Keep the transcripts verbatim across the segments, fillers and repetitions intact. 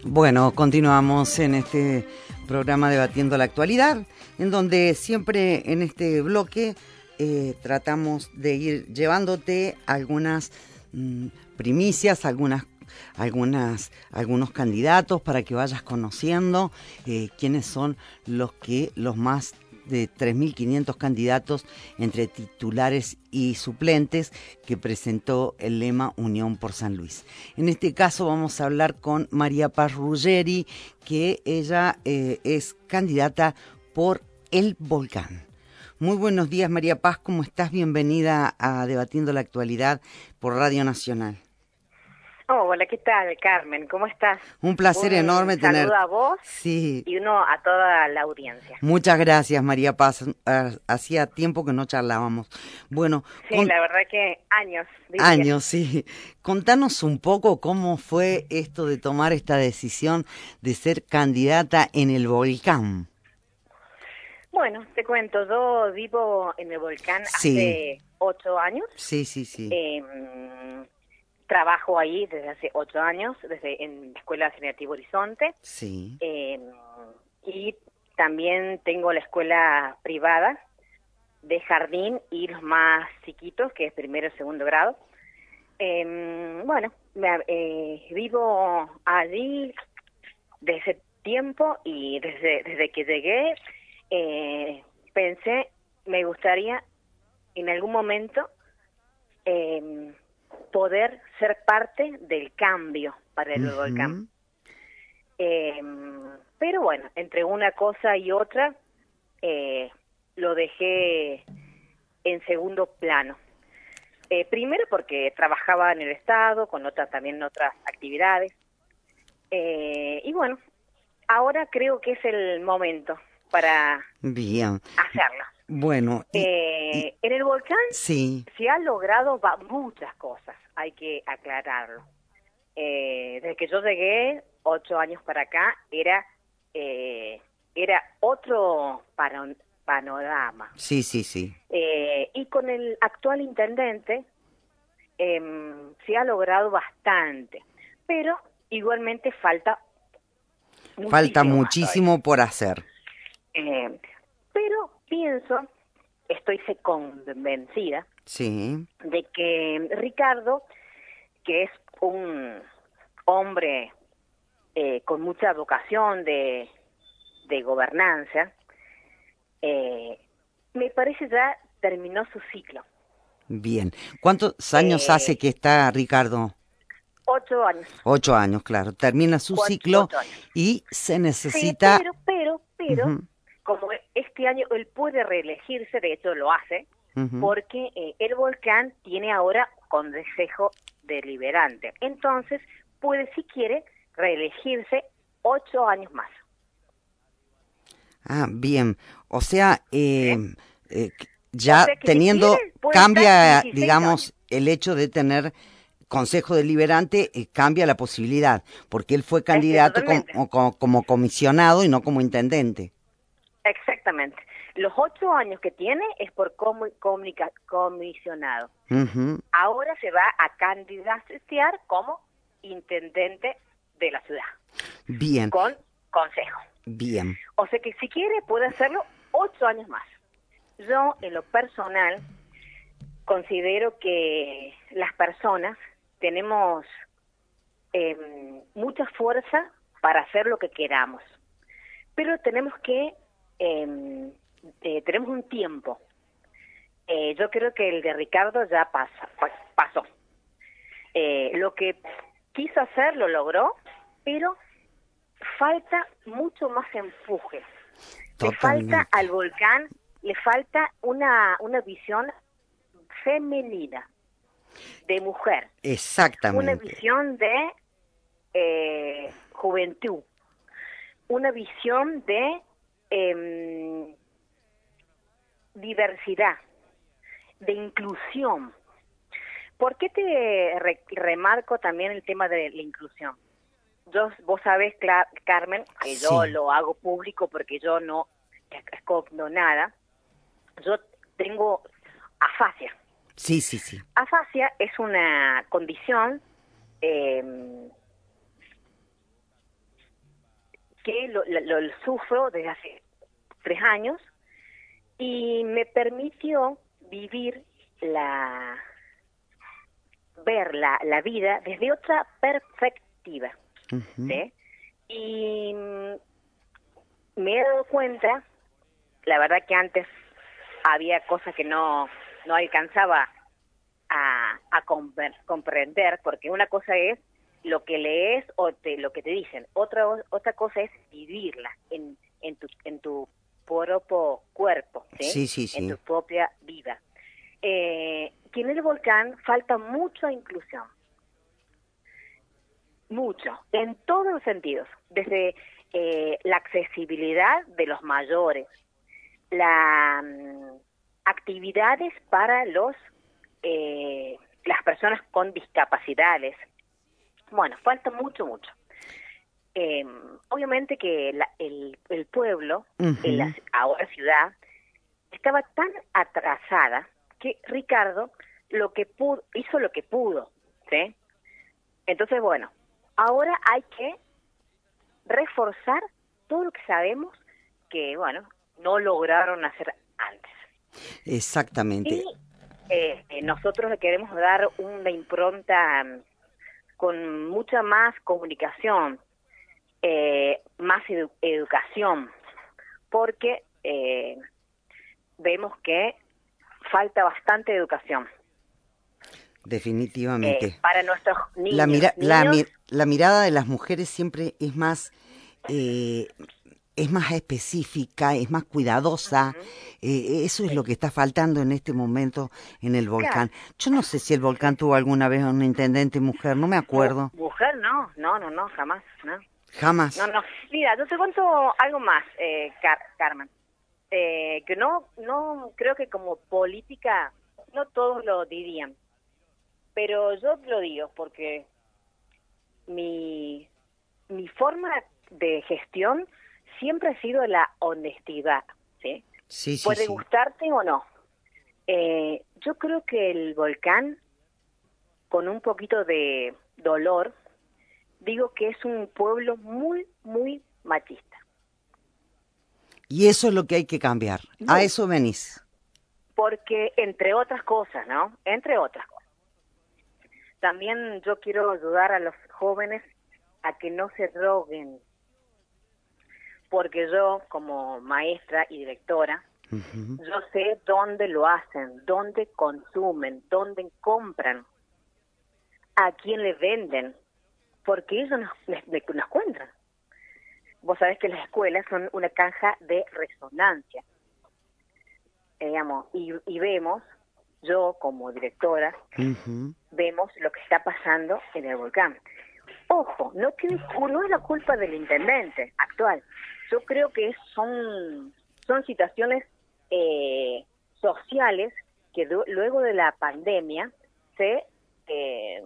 Bueno, continuamos en este programa Debatiendo la Actualidad, en donde siempre en este bloque eh, tratamos de ir llevándote algunas mm, primicias, algunas, algunas, algunos candidatos para que vayas conociendo eh, quiénes son los que los más de tres mil quinientos candidatos entre titulares y suplentes que presentó el lema Unión por San Luis. En este caso vamos a hablar con María Paz Ruggeri, que ella eh, es candidata por El Volcán. Muy buenos días, María Paz, ¿cómo estás? Bienvenida a Debatiendo la Actualidad por Radio Nacional. Oh, hola, ¿qué tal, Carmen? ¿Cómo estás? Un placer Un enorme tener. saludo a vos sí. y uno a toda la audiencia. Muchas gracias, María Paz. Hacía tiempo que no charlábamos. Bueno, sí, con... la verdad que años. Diría. Años, sí. Contanos un poco cómo fue esto de tomar esta decisión de ser candidata en El Volcán. Bueno, te cuento, yo vivo en El Volcán sí. hace ocho años. Sí, sí, sí. Eh, trabajo ahí desde hace ocho años, desde en la Escuela Asociativa Horizonte. Sí. Eh, y también tengo la escuela privada de jardín y los más chiquitos, que es primero y segundo grado. Eh, bueno, me, eh, vivo allí desde tiempo y desde, desde que llegué eh, pensé, me gustaría en algún momento eh, poder ser parte del cambio para el uh-huh. volcán. Eh, pero bueno, entre una cosa y otra eh, lo dejé en segundo plano. Eh, primero porque trabajaba en el Estado, con otras también otras actividades. Eh, y bueno, ahora creo que es el momento para Bien. hacerlo. Bueno. Y, eh, y, en el volcán sí. se han logrado va, muchas cosas, hay que aclararlo. Eh, desde que yo llegué, ocho años para acá, era, eh, era otro paron panorama. Sí, sí, sí. Eh, y con el actual intendente eh, se ha logrado bastante, pero igualmente falta muchísimo, falta muchísimo por hacer. Eh, pero pienso, estoy convencida, sí. de que Ricardo, que es un hombre eh, con mucha vocación de, de gobernanza, eh, me parece ya terminó su ciclo. Bien. ¿Cuántos años eh, hace que está Ricardo? Ocho años. Ocho años, claro. Termina su Cuatro, ciclo años. y se necesita... Sí, pero, pero, pero, uh-huh. como este año él puede reelegirse, de hecho lo hace, uh-huh. porque eh, el volcán tiene ahora consejo deliberante. Entonces, puede, si quiere, reelegirse ocho años más. Ah, bien. O sea, eh, ¿Sí? eh, ya o sea que teniendo, si quiere, cambia, digamos, años. el hecho de tener consejo deliberante, eh, cambia la posibilidad, porque él fue candidato es como, como, como comisionado y no como intendente. Exactamente. Los ocho años que tiene es por comu comunica comisionado. Uh-huh. Ahora se va a candidatear como intendente de la ciudad. Bien. Con consejo. Bien. O sea que si quiere puede hacerlo ocho años más. Yo, en lo personal, considero que las personas tenemos eh, mucha fuerza para hacer lo que queramos. Pero tenemos que, eh, eh, tenemos un tiempo. Eh, yo creo que el de Ricardo ya pasa, pasó. Eh, lo que quiso hacer lo logró, pero falta mucho más empuje. Totalmente. Le falta al volcán, le falta una, una visión femenina, de mujer. Exactamente. Una visión de eh, juventud. Una visión de eh, diversidad, de inclusión. ¿Por qué te re remarco también el tema de la inclusión? Yo, vos sabés, Carmen, que sí. yo lo hago público porque yo no escondo nada. Yo tengo afasia. Sí, sí, sí. Afasia es una condición eh, que lo, lo, lo sufro desde hace tres años y me permitió vivir la ver la, la vida desde otra perspectiva, uh-huh. ¿sí? Y me he dado cuenta, la verdad que antes había cosas que no, no alcanzaba a, a compre- comprender, porque una cosa es lo que lees o te, lo que te dicen, otra otra cosa es vivirla en, en, tu, en tu propio cuerpo, ¿sí? Sí, sí, sí. En tu propia vida. Eh, que en el volcán falta mucha inclusión, mucho, en todos los sentidos, desde eh, la accesibilidad de los mayores, las um, actividades para los eh, las personas con discapacidades. Bueno, falta mucho, mucho. Eh, obviamente que la, el, el pueblo, uh-huh. en la ahora ciudad, estaba tan atrasada que Ricardo lo que pudo, hizo lo que pudo, ¿sí? Entonces, bueno, ahora hay que reforzar todo lo que sabemos que, bueno, no lograron hacer antes. Exactamente. Y eh, nosotros le queremos dar una impronta um, con mucha más comunicación, eh, más edu- educación, porque eh, vemos que falta bastante educación. Definitivamente. Eh, para nuestros niños. La, mira, niños la, mi, la mirada de las mujeres siempre es más, eh, es más específica, es más cuidadosa. Uh-huh. Eh, eso es sí. lo que está faltando en este momento en el volcán. Claro. Yo no sé si el volcán sí. tuvo alguna vez una intendente mujer, no me acuerdo. Mujer no, no, no, no, jamás, no. Jamás. No, no. Mira, yo te cuento algo más, eh, Car- Carmen. Eh, que no, no creo que como política no todos lo dirían, pero yo lo digo porque mi mi forma de gestión siempre ha sido la honestidad, ¿sí? Sí, sí, Puede sí. gustarte o no. Eh, yo creo que el volcán, con un poquito de dolor, digo que es un pueblo muy, muy machista. Y eso es lo que hay que cambiar. No. A eso venís. Porque, entre otras cosas, ¿no? Entre otras cosas. También yo quiero ayudar a los jóvenes a que no se droguen. Porque yo, como maestra y directora, uh-huh. yo sé dónde lo hacen, dónde consumen, dónde compran, a quién le venden, porque ellos nos, nos, nos cuentan. Vos sabés que las escuelas son una caja de resonancia, eh, digamos, y, y vemos, yo como directora, uh-huh. vemos lo que está pasando en el volcán. Ojo, no tiene, no es la culpa del intendente actual. Yo creo que son, son situaciones eh, sociales que do, luego de la pandemia se, eh,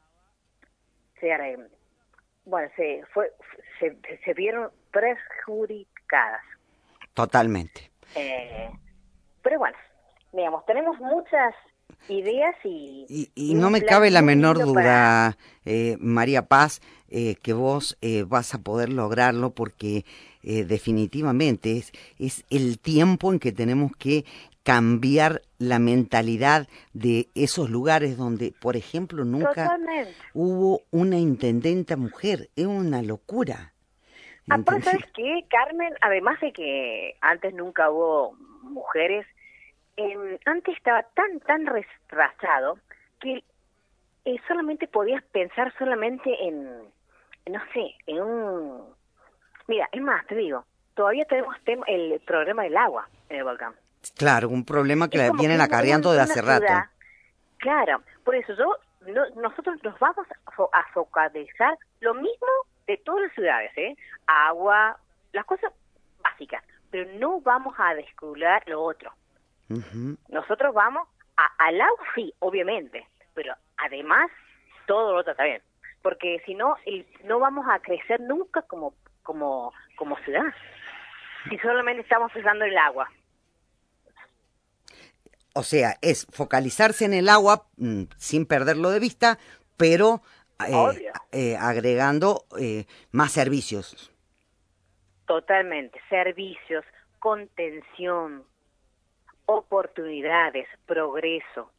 se bueno, se, fue, se, se vieron perjudicadas. Totalmente. Eh, pero bueno, digamos, tenemos muchas ideas y... Y, y no me cabe la menor duda, para... eh, María Paz, eh, que vos eh, vas a poder lograrlo porque eh, definitivamente es, es el tiempo en que tenemos que cambiar la mentalidad de esos lugares donde, por ejemplo, nunca Totalmente. hubo una intendenta mujer. Es una locura. Aparte, ¿sabes qué, Carmen? Además de que antes nunca hubo mujeres, eh, antes estaba tan, tan retrasado que eh, solamente podías pensar solamente en, no sé, en un... Mira, es más, te digo, todavía tenemos tem- el problema del agua en el volcán. Claro, un problema que la vienen que acarreando de hace ciudad, rato. Claro, por eso yo no, nosotros nos vamos a, fo- a focalizar lo mismo de todas las ciudades, ¿eh? Agua, las cosas básicas, pero no vamos a descubrir lo otro. Uh-huh. Nosotros vamos a, al agua, sí, obviamente, pero además todo lo otro también, porque si no, el, no vamos a crecer nunca como como como ciudad, si solamente estamos pensando en el agua. O sea, es focalizarse en el agua mmm, sin perderlo de vista, pero eh, eh, agregando eh, más servicios. totalmente, servicios, contención, oportunidades, progreso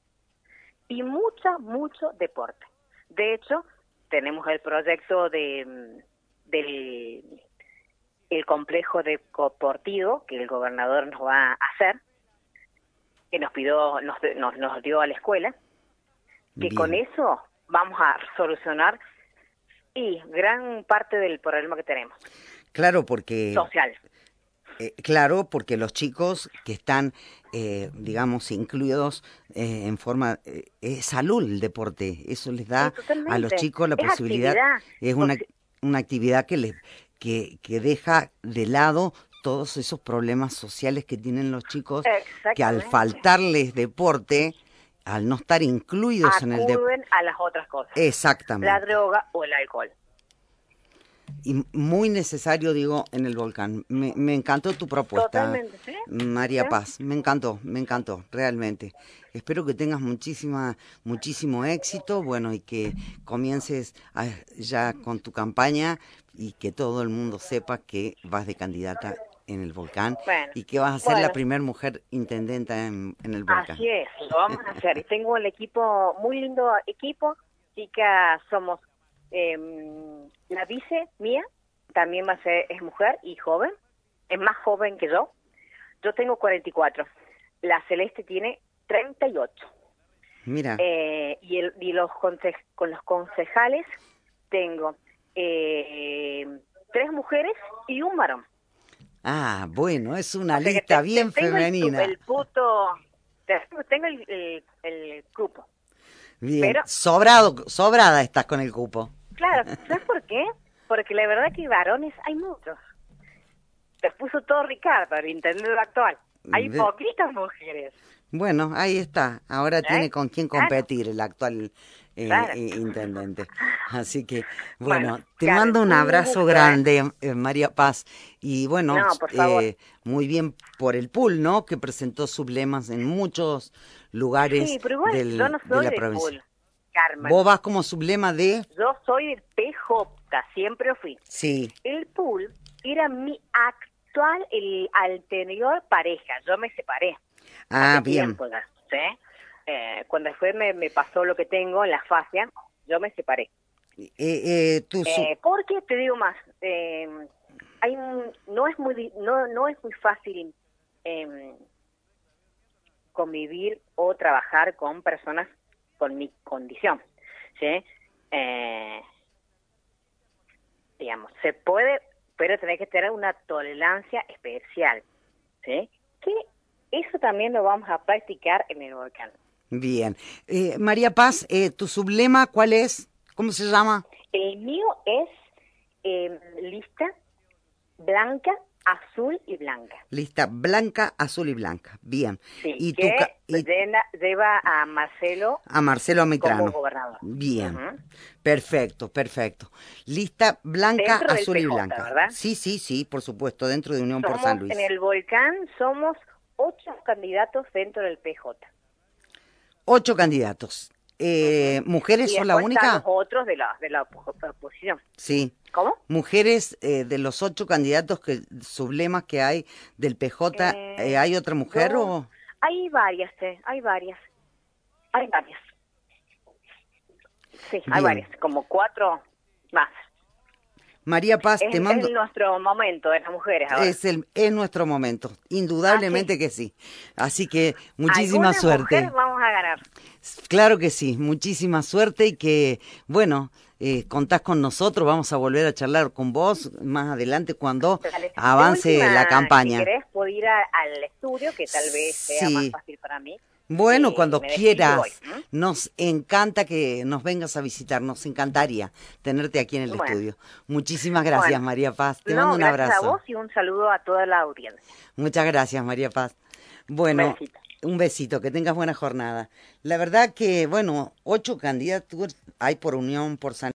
y mucho, mucho deporte. De hecho, tenemos el proyecto de del el complejo deportivo que el gobernador nos va a hacer, que nos pidió, nos, nos, nos dio a la escuela, que Bien. con eso vamos a solucionar y gran parte del problema que tenemos. Claro, porque... Social. Eh, claro, porque los chicos que están, eh, digamos, incluidos eh, en forma... Eh, es salud el deporte, eso les da Sí, a los chicos la es posibilidad, actividad. es una, una actividad que, les, que, que deja de lado todos esos problemas sociales que tienen los chicos, que al faltarles deporte, al no estar incluidos acuden en el deporte... a las otras cosas. Exactamente. La droga o el alcohol. Y muy necesario, digo, en el volcán. Me, me encantó tu propuesta, Totalmente, ¿sí? María ¿Sí? Paz. Me encantó, me encantó, realmente. Espero que tengas muchísima, muchísimo éxito, bueno, y que comiences a, ya con tu campaña y que todo el mundo sepa que vas de candidata en el volcán Bueno, y que vas a ser bueno. la primera mujer intendenta en, en el volcán. Así es, lo vamos a hacer. Y tengo el equipo, muy lindo equipo. Chicas, somos eh, la vice mía, también va a ser, es mujer y joven, es más joven que yo. Yo tengo cuarenta y cuatro, la Celeste tiene treinta y ocho. Mira. Eh, y, el, y los conce, con los concejales tengo eh, tres mujeres y un varón. Ah, bueno, es una o sea lista te, bien te, tengo femenina. El, el puto, tengo el, el, el cupo. Bien, Pero, sobrado, sobrada estás con el cupo. Claro, ¿sabes por qué? Porque la verdad que varones hay muchos. Te puso todo Ricardo, el intendente actual. Hay De... poquitas mujeres. Bueno, ahí está. Ahora ¿Eh? tiene con quién competir el actual eh, Claro. eh, intendente. Así que, bueno, bueno te Karen, mando un abrazo gusto, grande, ¿eh? eh, María Paz. Y bueno, no, por favor. Eh, muy bien por el pool, ¿no? Que presentó sublemas en muchos lugares sí, pero igual, del, yo no de soy la del provincia. pool, Carmen. ¿Vos vas como sublema de...? Yo soy del P J, siempre fui. Sí. El pool era mi actual, el anterior pareja. Yo me separé. Ah, hace bien. Tiempo ya, ¿sí? Eh, cuando después me, me pasó lo que tengo en la fascia, yo me separé. Eh, eh, tú eh, porque te digo más, eh, hay un, no es muy no no es muy fácil eh, convivir o trabajar con personas con mi condición, ¿sí? Eh, digamos, se puede, pero tenés que tener una tolerancia especial, ¿sí? Que eso también lo vamos a practicar en el volcán. Bien. Eh, María Paz, eh, ¿tu sublema cuál es? ¿Cómo se llama? El mío es eh, lista blanca, azul y blanca. Lista blanca, azul y blanca. Bien. Sí, y que tu y llena, lleva a Marcelo a Marcelo Mitrano como gobernador. Bien. Uh-huh. Perfecto, perfecto. Lista blanca, dentro azul del y P J, blanca. ¿verdad? Sí, sí, sí, por supuesto, dentro de Unión somos, por San Luis. En el volcán somos ocho candidatos dentro del P J. Ocho candidatos. Eh, uh-huh. ¿Mujeres y son la única? Los otros de la, de la oposición. Sí. ¿Cómo? Mujeres, eh, de los ocho candidatos que sublemas que hay del P J, eh, eh, ¿hay otra mujer no, o...? Hay varias, eh, hay varias. Hay varias. Sí, Bien. hay varias, como cuatro más. María Paz, es, te mando... Es nuestro momento de las mujeres ahora. Es, el, es nuestro momento, indudablemente ¿Ah, sí? que sí. Así que muchísima suerte. Mujer vamos a ganar. Claro que sí, muchísima suerte y que, bueno, eh, contás con nosotros, vamos a volver a charlar con vos más adelante cuando Dale. avance última, la campaña. Si querés, puedo ir a, al estudio, que tal vez sea sí. más fácil para mí. Bueno, eh, cuando quieras, ¿eh? Nos encanta que nos vengas a visitar, nos encantaría tenerte aquí en el bueno. estudio. Muchísimas gracias, bueno. María Paz, te no, mando un abrazo. Gracias a vos y un saludo a toda la audiencia. Muchas gracias, María Paz. Bueno, un besito. un besito, que tengas buena jornada. La verdad que, bueno, ocho candidaturas hay por Unión por San